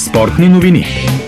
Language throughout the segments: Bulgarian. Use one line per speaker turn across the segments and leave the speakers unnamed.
Спортни новини.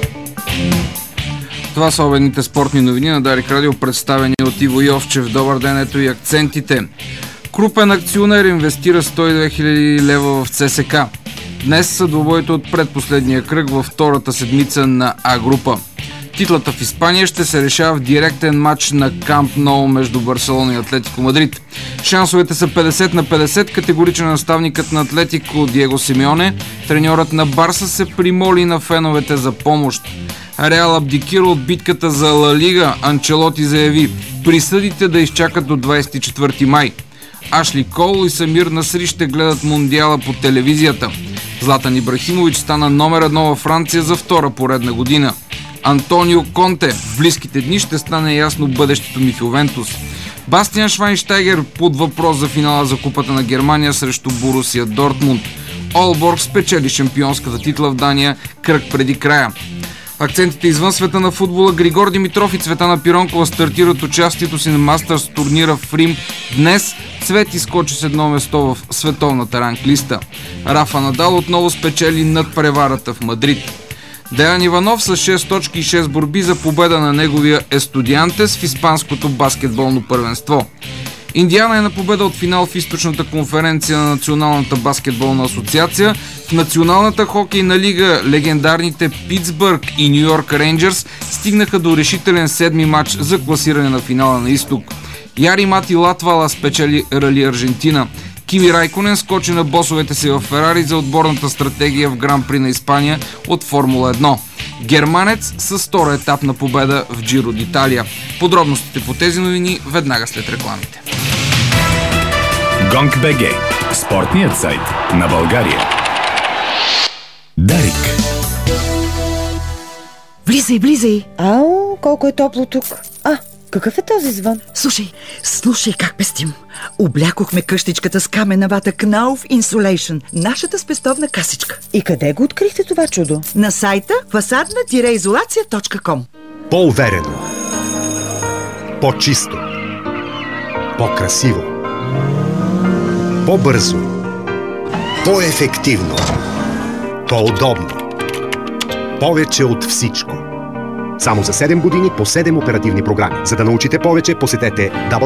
Това са обедните спортни новини на Дарик Радио, представени от Иво Йовчев. Добър ден, ето и акцентите. Крупен акционер инвестира 102 000 лева в ЦСК. Днес са двобоите от предпоследния кръг във втората седмица на А група. Титлата в Испания ще се решава в директен матч на Камп Ноу между Барселона и Атлетико Мадрид. Шансовете са 50/50. Категоричен наставникът на Атлетико Диего Симеоне, треньорът на Барса, се примоли на феновете за помощ. Реал абдикира от битката за Ла Лига. Анчелоти заяви: присъдите да изчакат до 24 май. Ашли Кол и Самир Насри ще гледат Мондиала по телевизията. Златан Ибрахимович стана номер 1 във Франция за втора поредна година. Антонио Конте: в близките дни ще стане ясно бъдещето ми в Ювентус. Бастиан Швайнщайгер под въпрос за финала за Купата на Германия срещу Борусия Дортмунд. Олборг спечели шампионската титла в Дания кръг преди края. Акцентите извън света на футбола: Григор Димитров и Цветана Пиронкова стартират участието си на Мастърс турнира в Рим днес. Цвети скочи с едно место в световната ранглиста. Рафа Надал отново спечели надпреварата в Мадрид. Деян Иванов с 6 точки и 6 борби за победа на неговия Естудиантес в испанското баскетболно първенство. Индиана е на победа от финал в източната конференция на Националната баскетболна асоциация. В Националната хокейна лига легендарните Питсбърг и Ню Йорк Рейнджърс стигнаха до решителен седми матч за класиране на финала на изток. Яри Мати Латвала спечели Рали Аржентина. Кими Райконен скочи на босовете си в Ферари за отборната стратегия в Гран При на Испания от Формула 1. Германец с втора етапна победа в Джиро д'Италия. Подробностите по тези новини веднага след рекламите.
Гонг.бг. Спортният сайт на България. Дарик.
Влизай!
Ау, колко е топло тук. Какъв е този звън?
Слушай как пестим. Облякохме къщичката с камена вата Knauf Insulation, нашата спестовна касичка.
И къде го открихте това чудо?
На сайта fasadna-изолация.com.
По-уверено, по-чисто, по-красиво, по-бързо, по-ефективно, по-удобно, повече от всичко. Само за 7 години по 7 оперативни програми. За да научите повече, посетете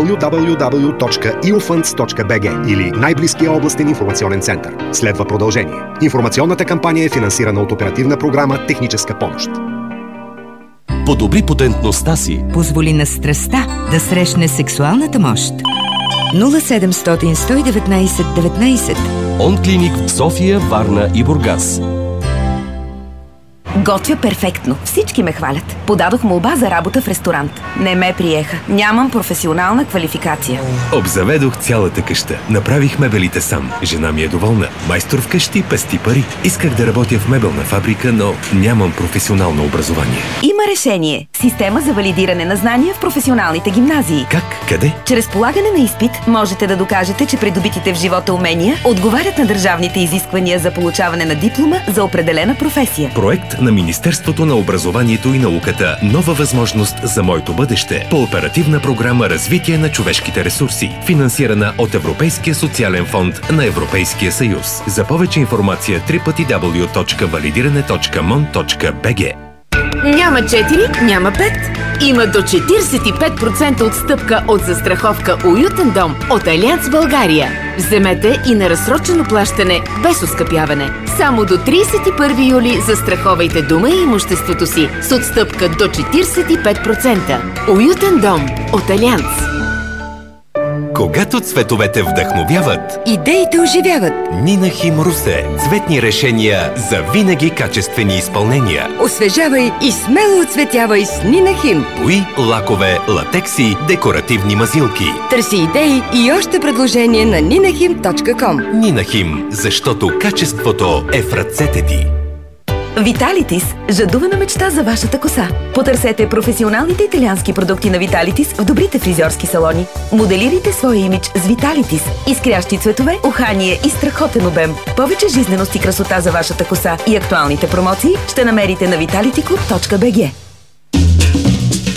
www.eufunds.bg или най-близкия областен информационен център. Следва продължение. Информационната кампания е финансирана от оперативна програма «Техническа помощ».
Подобри потентността си.
Позволи на страстта да срещне сексуалната мощ. 0700 119 19.
Он-клиник в София, Варна и Бургас.
Готвя перфектно. Всички ме хвалят. Подадох молба за работа в ресторант. Не ме приеха. Нямам професионална квалификация.
Обзаведох цялата къща. Направих мебелите сам. Жена ми е доволна. Майстор в къщи пести пари. Исках да работя в мебелна фабрика, но нямам професионално образование.
Има решение. Система за валидиране на знания в професионалните гимназии.
Как? Къде?
Чрез полагане на изпит можете да докажете, че придобитите в живота умения отговарят на държавните изисквания за получаване на диплома за определена професия.
Проект на Министерството на образованието и науката. Нова възможност за моето бъдеще. По оперативна програма Развитие на човешките ресурси. Финансирана от Европейския социален фонд на Европейския съюз. За повече информация www.validirane.mon.bg.
Няма 4, няма 5. Има до 45% отстъпка от застраховка Уютен дом от Алианс България. Вземете и на разсрочено плащане без оскъпяване. Само до 31 юли застраховайте дома и имуществото си с отстъпка до 45%. Уютен дом от Алианс.
Когато цветовете вдъхновяват,
идеите оживяват.
Нинахим Русе. Цветни решения за винаги качествени изпълнения.
Освежавай и смело оцветявай с Нинахим.
Бои, лакове, латекси, декоративни мазилки.
Търси идеи и още предложения на ninahim.com.
Нинахим, защото качеството е в ръцете ти.
Виталитис – жадувана мечта за вашата коса. Потърсете професионалните италиански продукти на Виталитис в добрите фризьорски салони. Моделирайте своя имидж с Виталитис. Изкрящи цветове, ухание и страхотен обем. Повече жизненост и красота за вашата коса и актуалните промоции ще намерите на vitality.bg.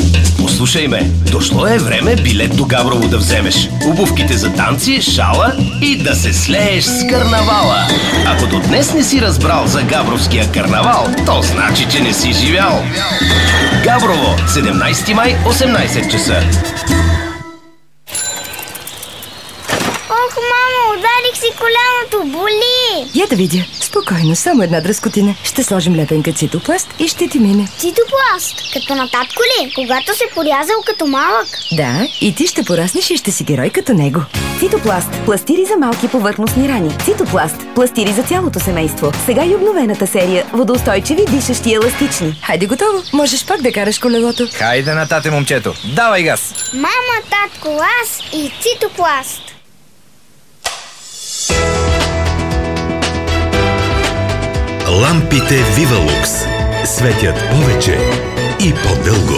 Послушай ме, дошло е време билет до Габрово да вземеш. Обувките за танци, шала и да се слееш с карнавала. Ако до днес не си разбрал за Габровския карнавал, то значи, че не си живял. Габрово, 17 май, 18 часа.
Ох, мамо, ударих си коляното, боли!
Я да видя. Спокойно, само една дръскотина. Ще сложим лепенка цитопласт и ще ти мине.
Цитопласт? Като на татко ли? Когато се порязал като малък?
Да, и ти ще пораснеш и ще си герой като него.
Цитопласт. Пластири за малки повърхностни рани. Цитопласт. Пластири за цялото семейство. Сега и обновената серия. Водоустойчиви, дишащи, еластични.
Хайде, готово. Можеш пак да караш колелото.
Хайде на тате, момчето. Давай газ.
Мама, татко, аз и Цитопласт.
Лампите Вивалукс светят повече и по-дълго.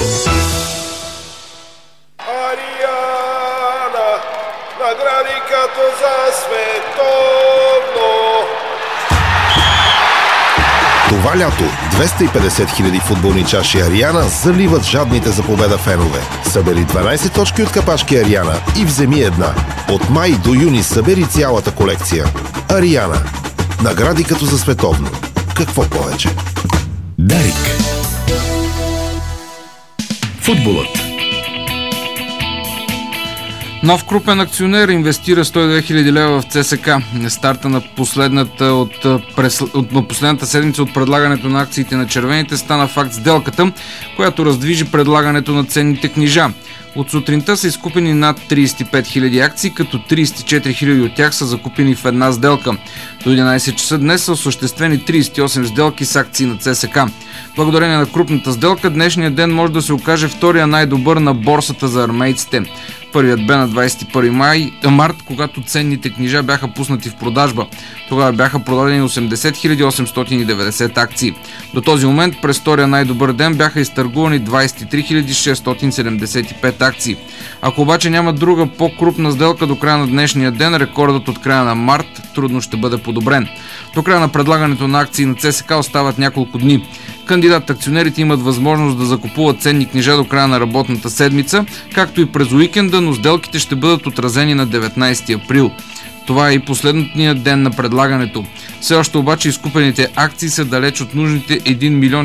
Ариана, награди като за световно.
Това лято 250 000 футболни чаши Ариана заливат жадните за победа фенове. Събери 12 точки от капачки Ариана и вземи една. От май до юни събери цялата колекция. Ариана. Награди като за световно. Какво повече?
Дарик.
Футболът.
Нов крупен акционер инвестира 102 000 лева в ЦСК. На старта на последната седмица от предлагането на акциите на червените стана факт сделката, която раздвижи предлагането на ценните книжа. От сутринта са изкупени над 35 000 акции, като 34 000 от тях са закупени в една сделка. До 11 часа днес са осъществени 38 сделки с акции на ЦСК. Благодарение на крупната сделка, днешният ден може да се окаже втория най-добър на борсата за армейците. Първият бе на 21 март, когато ценните книжа бяха пуснати в продажба. Тогава бяха продадени 80 890 акции. До този момент през втория най-добър ден бяха изтъргувани 23 675 акции. Ако обаче няма друга по-крупна сделка до края на днешния ден, рекордът от края на март трудно ще бъде подобрен. До края на предлагането на акции на ЦСК остават няколко дни. Кандидат-акционерите имат възможност да закупуват ценни книжа до края на работната седмица, както и през уикенда, но сделките ще бъдат отразени на 19 април. Това е и последният ден на предлагането. Все още обаче изкупените акции са далеч от нужните 1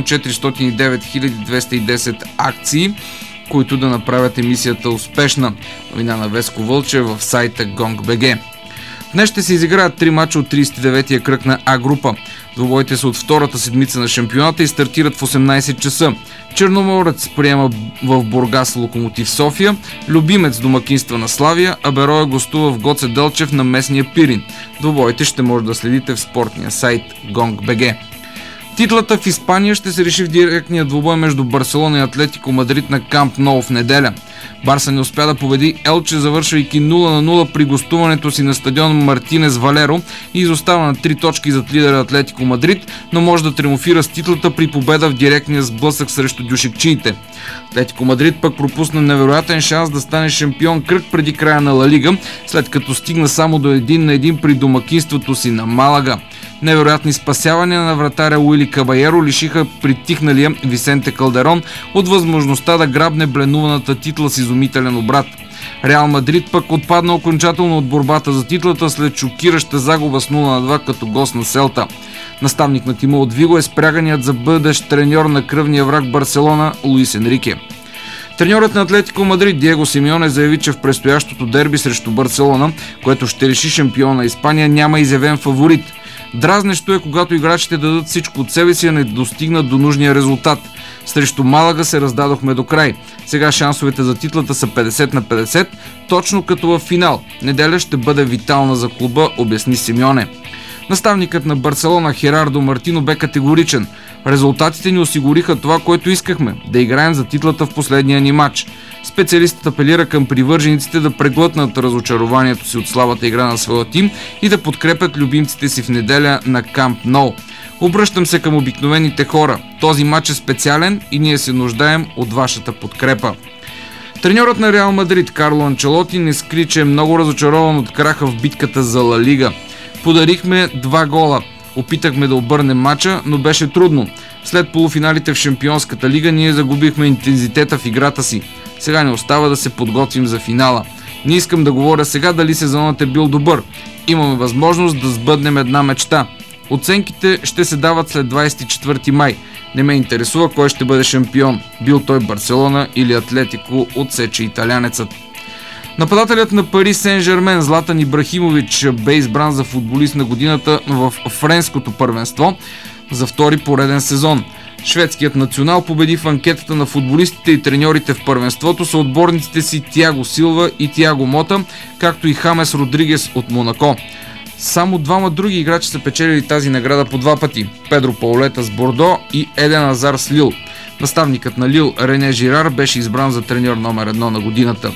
409 210 акции, които да направят емисията успешна. Новина на Веско Вълчев в сайта Gong.bg. Днес ще се изиграят 3 мача от 39-я кръг на А група. Двубоите са от втората седмица на шампионата и стартират в 18 часа. Черноморец приема в Бургас Локомотив София, Любимец домакинства на Славия, а Бероя гостува в Гоце Делчев на местния Пирин. Двубоите ще може да следите в спортния сайт Gong.bg. Титлата в Испания ще се реши в директния двубой между Барселона и Атлетико Мадрид на Камп Ноу в неделя. Барса не успя да победи Елче, завършвайки 0-0 при гостуването си на стадион Мартинес Валеро и изостава на 3 точки зад лидера Атлетико Мадрид, но може да триумфира с титлата при победа в директния сблъсък срещу дюшекчиите. Атлетико Мадрид пък пропусна невероятен шанс да стане шампион кръг преди края на Ла Лига, след като стигна само до 1-1 при домакинството си на Малага. Невероятни спасявания на вратаря Уили Кабаеро лишиха притихналия Висенте Калдерон от възможността да грабне бленуваната титла с изумителен обрат. Реал Мадрид пък отпадна окончателно от борбата за титлата след шокираща загуба с 0-2 като гост на Селта. Наставник на тима от Виго е спряганият за бъдещ треньор на кръвния враг Барселона Луис Енрике. Треньорът на Атлетико Мадрид Диего Симеоне заяви, че в предстоящото дерби срещу Барселона, което ще реши шампиона на Испания, няма изявен фаворит. Дразнещо е, когато играчите дадат всичко от себе си, а не достигнат до нужния резултат. Срещу Малага се раздадохме до край. Сега шансовете за титлата са 50/50, точно като в финал. Неделя ще бъде витална за клуба, обясни Симеоне. Наставникът на Барселона Херардо Мартино бе категоричен. Резултатите ни осигуриха това, което искахме – да играем за титлата в последния ни матч. Специалистът апелира към привържениците да преглътнат разочарованието си от слабата игра на своя тим и да подкрепят любимците си в неделя на Камп Ноу. Обръщам се към обикновените хора. Този матч е специален и ние се нуждаем от вашата подкрепа. Треньорът на Реал Мадрид Карло Анчелоти не скри, че е много разочарован от краха в битката за Ла Лига. Подарихме 2 гола. Опитахме да обърнем матча, но беше трудно. След полуфиналите в Шампионската лига ние загубихме интензитета в играта си. Сега не остава да се подготвим за финала. Не искам да говоря сега дали сезонът е бил добър. Имаме възможност да сбъднем една мечта. Оценките ще се дават след 24 май. Не ме интересува кой ще бъде шампион. Бил той Барселона или Атлетико, отсече италянецът. Нападателят на Пари Сен-Жермен Златан Ибрахимович бе избран за футболист на годината в френското първенство за втори пореден сезон. Шведският национал победи в анкетата на футболистите и треньорите в първенството са отборниците си Тиаго Силва и Тиаго Мота, както и Хамес Родригес от Монако. Само двама други играчи са печелили тази награда по два пъти – Педро Паулета с Бордо и Еден Азар с Лил. Наставникът на Лил Рене Жирар беше избран за треньор номер 1 на годината.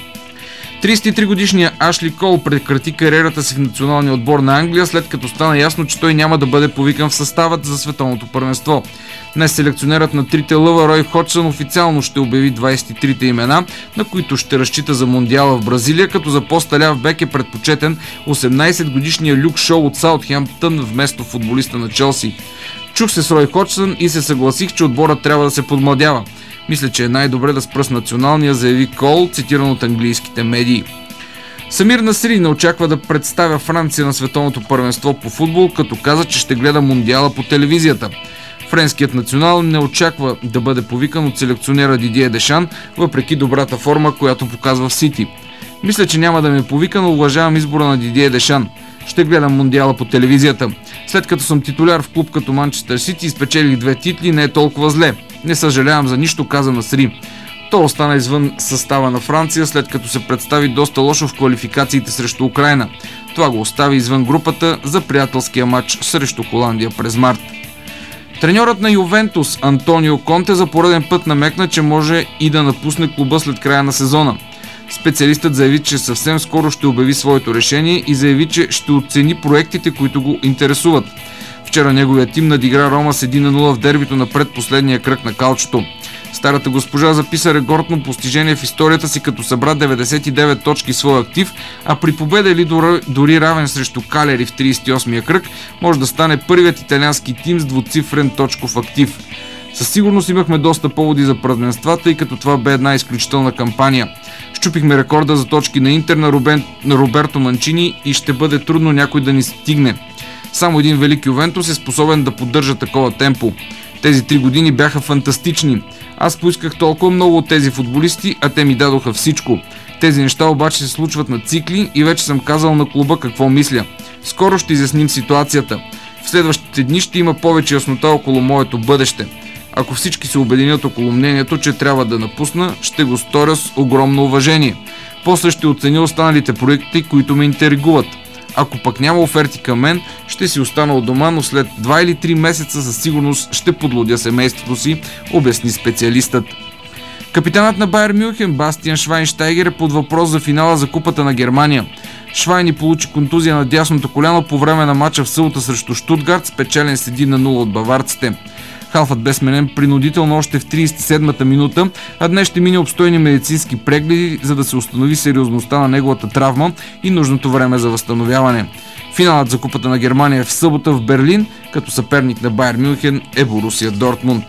33-годишният Ашли Кол прекрати кариерата си в националния отбор на Англия, след като стана ясно, че той няма да бъде повикан в съставът за световното първенство. Днес селекционерът на трите лъва Рой Ходжсън официално ще обяви 23-те имена, на които ще разчита за Мондиала в Бразилия, като за по-сталяв бек е предпочетен 18-годишния Люк Шоу от Саутхемптън вместо футболиста на Челси. Чух се с Рой Ходжсън и се съгласих, че отборът трябва да се подмладява. Мисля, че е най-добре да спра с националния, заяви Кол, цитиран от английските медии. Самир Насри не очаква да представя Франция на световното първенство по футбол, като каза, че ще гледа Мондиала по телевизията. Френският национал не очаква да бъде повикан от селекционера Дидие Дешан, въпреки добрата форма, която показва в Сити. Мисля, че няма да ме повика, но уважавам избора на Дидие Дешан. Ще гледам Мондиала по телевизията. След като съм титуляр в клуб като Манчестър Сити и спечелих 2 титли, не е толкова зле. Не съжалявам за нищо, каза Насри. Той остана извън състава на Франция, след като се представи доста лошо в квалификациите срещу Украйна. Това го остави извън групата за приятелския матч срещу Холандия през март. Треньорът на Ювентус Антонио Конте за пореден път намекна, че може и да напусне клуба след края на сезона. Специалистът заяви, че съвсем скоро ще обяви своето решение и заяви, че ще оцени проектите, които го интересуват. Вчера неговият тим надигра Рома с 1-0 в дербито на предпоследния кръг на калчето. Старата госпожа записа рекордно постижение в историята си, като събра 99 точки своя актив, а при победа или дори равен срещу Калери в 38-я кръг, може да стане първият италиански тим с двуцифрен точков актив. Със сигурност имахме доста поводи за празненства, тъй като това бе една изключителна кампания. Щупихме рекорда за точки на Интер на Роберто Манчини и ще бъде трудно някой да ни стигне. Само един велик Ювентус е способен да поддържа такова темпо. Тези 3 години бяха фантастични. Аз поисках толкова много от тези футболисти, а те ми дадоха всичко. Тези неща обаче се случват на цикли и вече съм казал на клуба какво мисля. Скоро ще изясним ситуацията. В следващите дни ще има повече яснота около моето бъдеще. Ако всички се обединят около мнението, че трябва да напусна, ще го сторя с огромно уважение. После ще оценя останалите проекти, които ме интригуват. Ако пък няма оферти към мен, ще си остана от дома, но след 2 или 3 месеца със сигурност ще подлудя семейството си, обясни специалистът. Капитанът на Байер Мюнхен Бастиан Швайнщайгер е под въпрос за финала за Купата на Германия. Швайни получи контузия на дясното коляно по време на мача в събота срещу Штутгарт, спечелен с 1-0 от баварците. Халфът бе сменен принудително още в 37-та минута, а днес ще мине обстойни медицински прегледи, за да се установи сериозността на неговата травма и нужното време за възстановяване. Финалът за Купата на Германия е в събота в Берлин, като съперник на Байер Мюнхен е Борусия Дортмунд.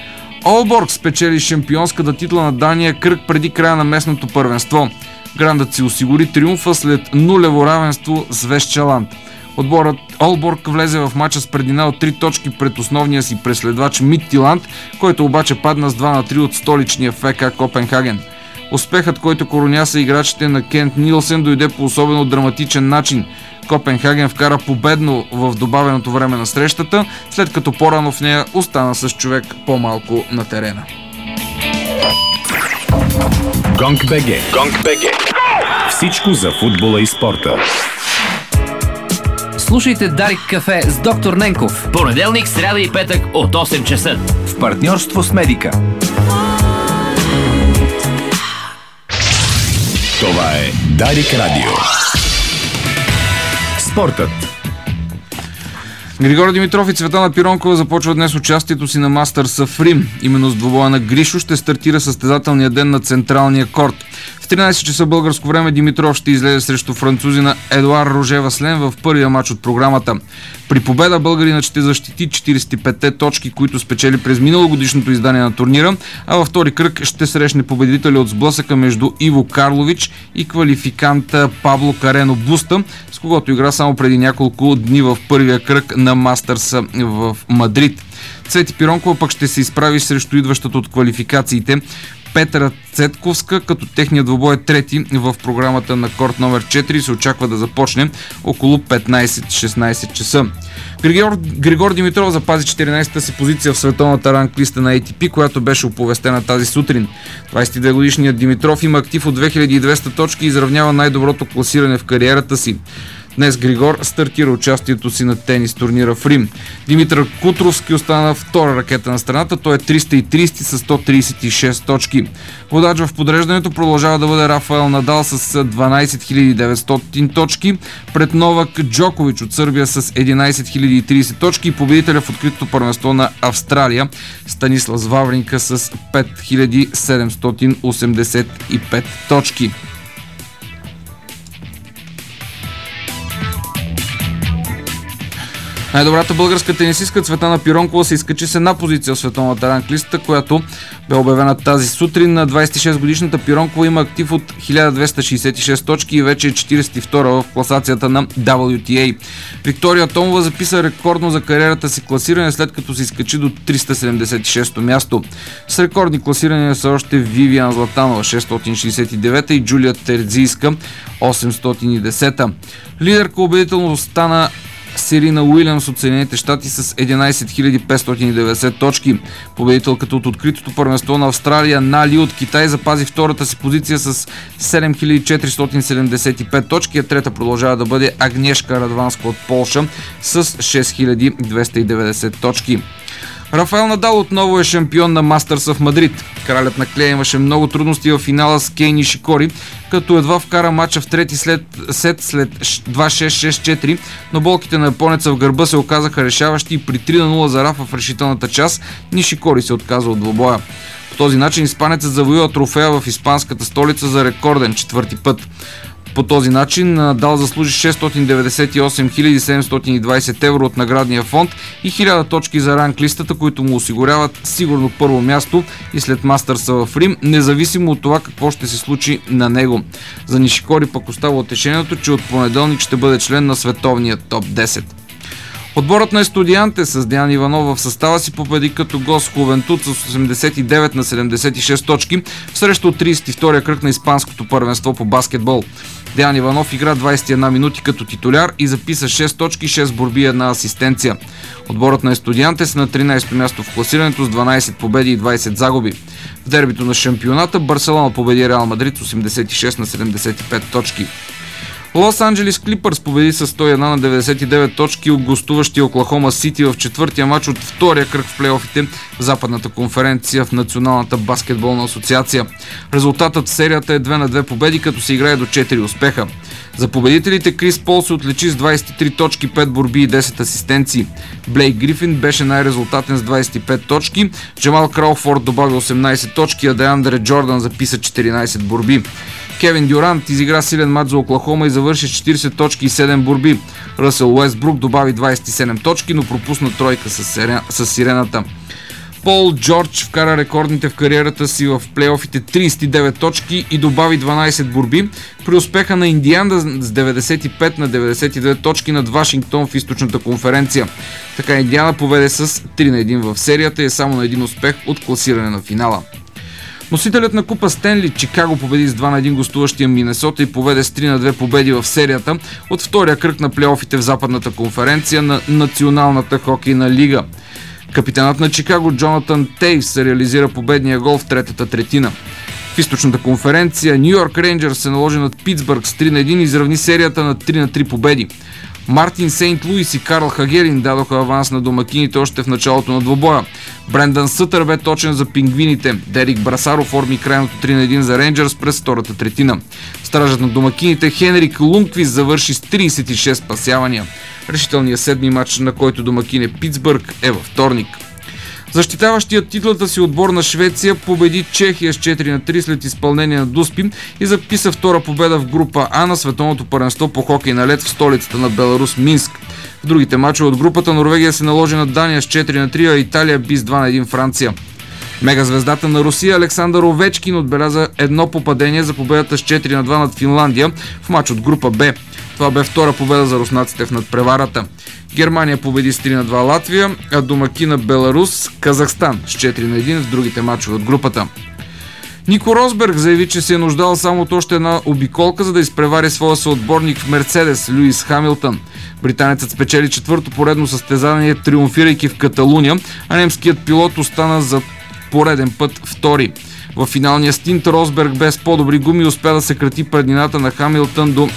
Олборг спечели шампионската титла на Дания кръг преди края на местното първенство. Грандът си осигури триумфа след нулево равенство с Вестчеланд. Отборът Олборг влезе в мача с преднина от 3 точки пред основния си преследвач Мидтиланд, който обаче падна с 2-3 от столичния ФК Копенхаген. Успехът, който короняса играчите на Кент Нилсен, дойде по особено драматичен начин. Копенхаген вкара победно в добавеното време на срещата, след като по-рано в нея остана с човек по-малко на терена.
Гонг.бг. Всичко за футбола и спорта.
Слушайте Дарик кафе с доктор Ненков.
Понеделник, сряда и петък от 8 часа.
В партньорство с Медика.
Това е Дарик Радио. Спортът.
Григор Димитров и Цветана Пиронкова започва днес участието си на Мастърса в Рим. Именно с двубоя на Гришо ще стартира състезателния ден на централния корт. В 13 часа българско време Димитров ще излезе срещу французина Едуар Роже Васлен в първия матч от програмата. При победа българинът ще защити 45-те точки, които спечели през миналогодишното издание на турнира, а във втори кръг ще срещне победителя от сблъсъка между Иво Карлович и квалификанта Пабло Карено Буста, с когото игра само преди няколко дни в първия кръг на Мастърса в Мадрид. Цвети Пиронкова пък ще се изправи срещу идващата от квалификациите Петра Цетковска, като техният двубой е трети в програмата на корт номер 4 се очаква да започне около 15-16 часа. Григор Димитров запази 14-та си позиция в световната ранглиста на ATP, която беше оповестена тази сутрин. 22-годишният Димитров има актив от 2200 точки и изравнява най-доброто класиране в кариерата си. Днес Григор стартира участието си на тенис турнира в Рим. Димитър Кутровски остана втора ракета на страната. Той е 330 с 136 точки. Водач в подреждането продължава да бъде Рафаел Надал с 12 900 точки. Пред Новак Джокович от Сърбия с 11 030 точки и победителя в откритото първенство на Австралия Станислав Вавринка с 5785 точки. Най-добрата българска тенисистка Цветана Пиронкова се изкачи с една позиция в световната ранглиста, която бе обявена тази сутрин. На 26-годишната Пиронкова има актив от 1266 точки и вече е 42-а в класацията на WTA. Виктория Томова записа рекордно за кариерата си класиране, след като се изкачи до 376-то място. С рекордни класирания са още Вивиан Златанова 669 и Джулия Терзийска 810. Лидерка убедително стана Серина Уилямс от Съединените щати с 11 590 точки. Победителката от откритото първенство на Австралия Нали от Китай запази втората си позиция с 7475 точки, а трета продължава да бъде Агнешка Радванска от Полша с 6290 точки. Рафаел Надал отново е шампион на Мастърса в Мадрид. Кралят на клея имаше много трудности в финала с Кей Нишикори, като едва вкара матча в трети сет след 2-6-6-4, но болките на японеца в гърба се оказаха решаващи и при 3-0 за Рафа в решителната част Нишикори се отказа от двубоя. По този начин испанецът завоюва трофея в испанската столица за рекорден четвърти път. По този начин Надал заслужи 698 720 евро от наградния фонд и 1000 точки за ранглистата, които му осигуряват сигурно първо място и след Мастърса в Рим, независимо от това какво ще се случи на него. За Нишикори пък остава утешението, че от понеделник ще бъде член на световния топ 10. Отборът на Естудианте с Деян Иванов в състава си победи като гост Хувентуд с 89 на 76 точки в срещу 32-я кръг на испанското първенство по баскетбол. Деян Иванов игра 21 минути като титуляр и записа 6 точки, 6 борби и 1 асистенция. Отборът на Естудианте са на 13-то място в класирането с 12 победи и 20 загуби. В дербито на шампионата Барселона победи Реал Мадрид с 86 на 75 точки. Лос Анджелис Клипърс победи с 101 на 99 точки от гостуващия Оклахома Сити в четвъртия матч от втория кръг в плейофите в Западната конференция в Националната баскетболна асоциация. Резултатът в серията е 2 на 2 победи, като се играе до 4 успеха. За победителите Крис Пол се отличи с 23 точки, 5 борби и 10 асистенции. Блейк Грифин беше най-резултатен с 25 точки, Джамал Крауфорд добави 18 точки, а Деандре Джордан записа 14 борби. Кевин Дюрант изигра силен матч за Оклахома и завърши с 40 точки и 7 борби. Ръсел Уестбрук добави 27 точки, но пропусна тройка с сирената. Пол Джордж вкара рекордните в кариерата си в плейофите 39 точки и добави 12 борби при успеха на Индиана с 95 на 99 точки над Вашингтон в източната конференция. Така Индиана поведе с 3 на 1 в серията и е само на един успех от класиране на финала. Носителят на купа Стенли Чикаго победи с 2 на 1 гостуващия Минесота и поведе с 3 на 2 победи в серията от втория кръг на плейофите в Западната конференция на Националната хокейна лига. Капитанът на Чикаго Джонатан Тейвс реализира победния гол в третата третина. В източната конференция Ню Йорк Рейнджърс се наложи над Питсбърг с 3 на 1 и изравни серията на 3 на 3 победи. Мартин Сейнт Луис и Карл Хагерин дадоха аванс на домакините още в началото на двубоя. Брендан Сътър бе точен за пингвините. Дерик Брасар оформи крайното 3 на 1 за Рейнджърс през втората третина. Стражът на домакините Хенрик Лунквист завърши с 36 спасявания. Решителният седми матч, на който домакин е Питсбърг, е във вторник. Защитаващият титлата си отбор на Швеция победи Чехия с 4-3 след изпълнение на дуспи и записа втора победа в група А на световното първенство по хокей на лед в столицата на Беларус Минск. В другите мачове от групата Норвегия се наложи на Дания с 4-3, а Италия би с 2-1 Франция. Мегазвездата на Русия Александър Овечкин отбеляза едно попадение за победата с 4-2 над Финландия в мач от група Б. Това бе втора победа за руснаците в надпреварата. Германия победи с 3-2 Латвия, а домакина Беларус Казахстан с 4-1 в другите мачове от групата. Нико Росберг заяви, че се е нуждал само от още една обиколка, за да изпревари своя съотборник в Мерцедес Луис Хамилтън. Британецът спечели четвърто поредно състезание, триумфирайки в Каталуния, а немският пилот остана за пореден път втори. В финалния стинт Росберг без по-добри гуми успя да съкрати преднината на Хамилтън до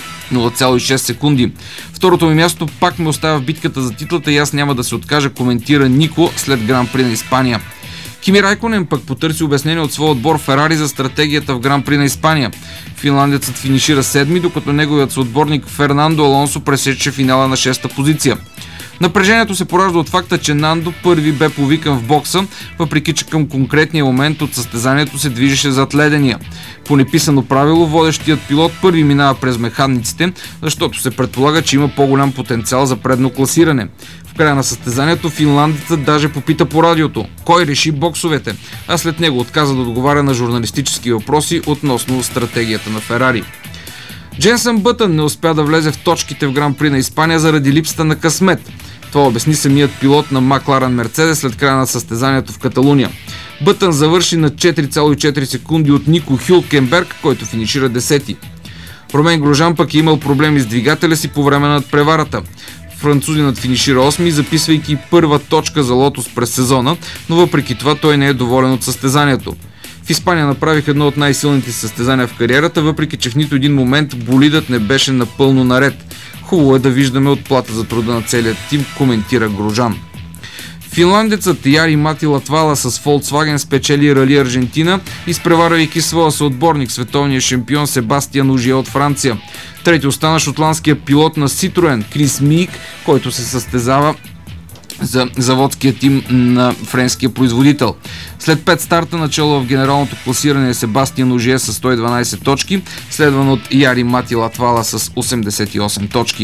0,6 секунди. Второто ми място пак ме оставя в битката за титлата и аз няма да се откажа, коментира Нико след Гран-при на Испания. Кими Райконен пък потърси обяснение от своя отбор Ферари за стратегията в Гран-при на Испания. Финландецът финишира седми, докато неговият съотборник Фернандо Алонсо пресече финала на 6-та позиция. Напрежението се поражда от факта, че Нандо първи бе повикан в бокса, въпреки че към конкретния момент от състезанието се движеше зад ледения. По неписано правило, водещият пилот първи минава през механиците, защото се предполага, че има по-голям потенциал за предно класиране. В края на състезанието финландецът даже попита по радиото кой реши боксовете, а след него отказа да отговаря на журналистически въпроси относно стратегията на Ферари. Дженсън Бътън не успя да влезе в точките в Гран-при на Испания заради липсата на късмет. Това обясни самият пилот на Макларен Мерцедес след края на състезанието в Каталуния. Бътън завърши на 4,4 секунди от Нико Хюлкенберг, който финишира 10-ти. Ромен Грожан пък е имал проблеми с двигателя си по време на надпреварата. Французинът финишира 8-ми, записвайки първа точка за Лотос през сезона, но въпреки това той не е доволен от състезанието. В Испания направих едно от най-силните състезания в кариерата, въпреки че в нито един момент болидът не беше напълно наред. Хубаво е да виждаме отплата за труда на целият тим, коментира Грожан. Финландецът Яри Мати Латвала с Volkswagen спечели Рали Аржентина, изпреварвайки своя съотборник, световния шампион Себастиан Ожие от Франция. Трети остана шотландския пилот на Citroen Крис Мийк, който се състезава за заводския тим на френския производител. След 5 старта начало в генералното класиране е Себастиан Ожие с 112 точки, следван от Яри Мати Латвала с 88 точки.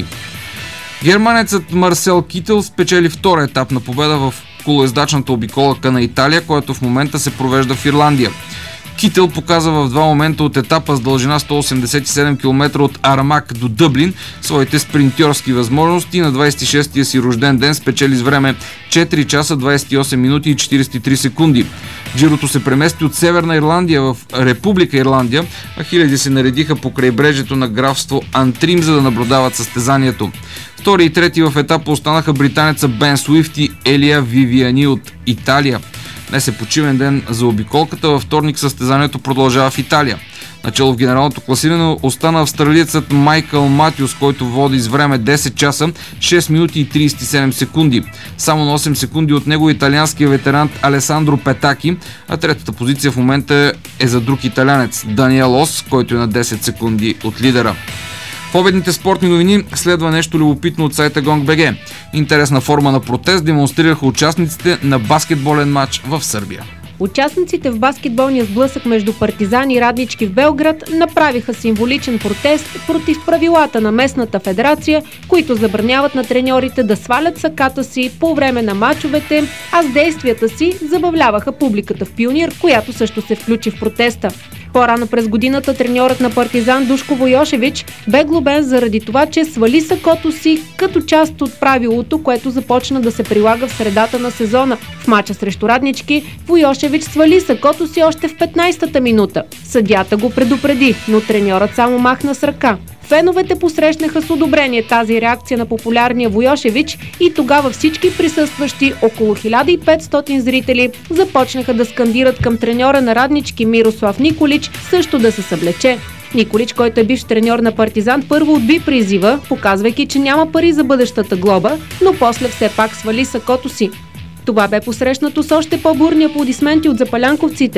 Германецът Марсел Кител спечели втора етапна победа в колоездачната обиколка на Италия, която в момента се провежда в Ирландия. Кител показа в два момента от етапа с дължина 187 км от Армак до Дъблин своите спринтьорски възможности. На 26-тия си рожден ден спечели с време 4 часа 28 минути и 43 секунди. Джирото се премести от Северна Ирландия в Република Ирландия, а хиляди се наредиха по крайбрежието на графство Антрим, за да наблюдават състезанието. Втори и трети в етапа останаха британеца Бен Суифт и Елия Вивиани от Италия. Днес е почивен ден за обиколката, във вторник състезанието продължава в Италия. Начало в генералното класиране остана австралиецът Майкъл Матюс, който води с време 10 часа 6 минути и 37 секунди. Само на 8 секунди от него италианския ветеран Алесандро Петаки, а третата позиция в момента е за друг италянец Даниел Ос, който е на 10 секунди от лидера. В обедните спортни новини следва нещо любопитно от сайта Gong.bg. Интересна форма на протест демонстрираха участниците на баскетболен матч в Сърбия.
Участниците в баскетболния сблъсък между Партизан и Раднички в Белград направиха символичен протест против правилата на местната федерация, които забраняват на треньорите да свалят саката си по време на мачовете, а с действията си забавляваха публиката в Пионир, която също се включи в протеста. По-рано през годината треньорът на Партизан Душко Войошевич бе глобен заради това, че свали сакото си като част от правилото, което започна да се прилага в средата на сезона. В мача срещу Раднички Войошевич свали сакото си още в 15-та минута. Съдията го предупреди, но треньорът само махна с ръка. Феновете посрещнаха с одобрение тази реакция на популярния Войошевич и тогава всички присъстващи, около 1500 зрители, започнаха да скандират към треньора на Раднички Мирослав Николич също да се съблече. Николич, който е бивш треньор на Партизан, първо отби призива, показвайки, че няма пари за бъдещата глоба, но после все пак свали сакото си. Това бе посрещнато с още по-бурни аплодисменти от запалянковците.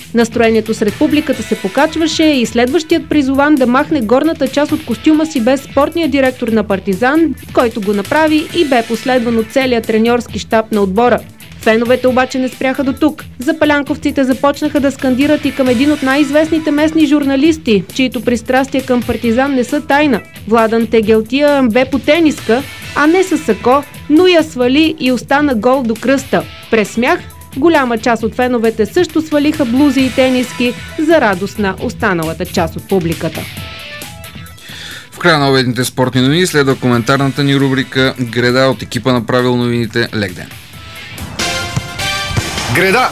Настроението сред публиката се покачваше и следващият призован да махне горната част от костюма си без спортния директор на Партизан, който го направи и бе последван от целия треньорски щаб на отбора. Феновете обаче не спряха до тук. Запалянковците започнаха да скандират и към един от най-известните местни журналисти, чието пристрастия към Партизан не са тайна. Владан Тегелтия бе по тениска, а не със сако, но я свали и остана гол до кръста. През смях голяма част от феновете също свалиха блузи и тениски за радост на останалата част от публиката.
В края на обедните спортни новини следва коментарната ни рубрика Греда от екипа на Правил новините. Лек ден!
Греда!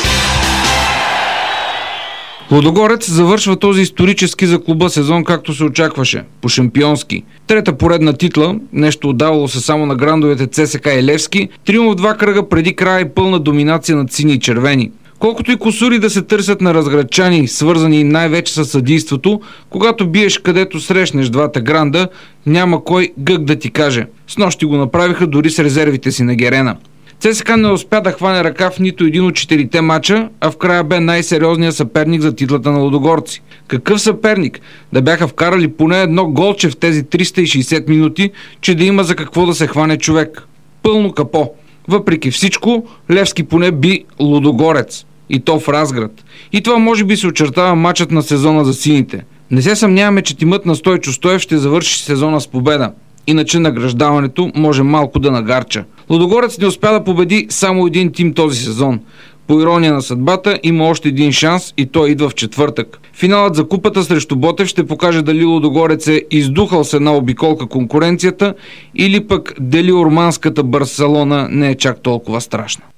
Лудогорец завършва този исторически за клуба сезон, както се очакваше, по шампионски. Трета поредна титла, нещо отдавало се само на грандовете ЦСКА и Левски, триумф в 2 кръга преди края и пълна доминация над сини и червени. Колкото и кусури да се търсят на разградчани, свързани най-вече с съдийството, когато биеш където срещнеш двата гранда, няма кой гък да ти каже. Снощи го направиха дори с резервите си на Герена. ЦСКА не успя да хване ръка в нито един от 4-те мача, а в края бе най-сериозният съперник за титлата на лудогорци. Какъв съперник? Да бяха вкарали поне едно голче в тези 360 минути, че да има за какво да се хване човек. Пълно капо. Въпреки всичко, Левски поне би Лудогорец. И то в Разград. И това може би се очертава мачът на сезона за сините. Не се съмняваме, че тимът на Стойчо Стоев ще завърши сезона с победа. Иначе награждаването може малко да нагарча. Лудогорец не успя да победи само един тим този сезон. По ирония на съдбата има още един шанс и той идва в четвъртък. Финалът за купата срещу Ботев ще покаже дали Лудогорец е издухал с една обиколка конкуренцията или пък дали урманската Барселона не е чак толкова страшна.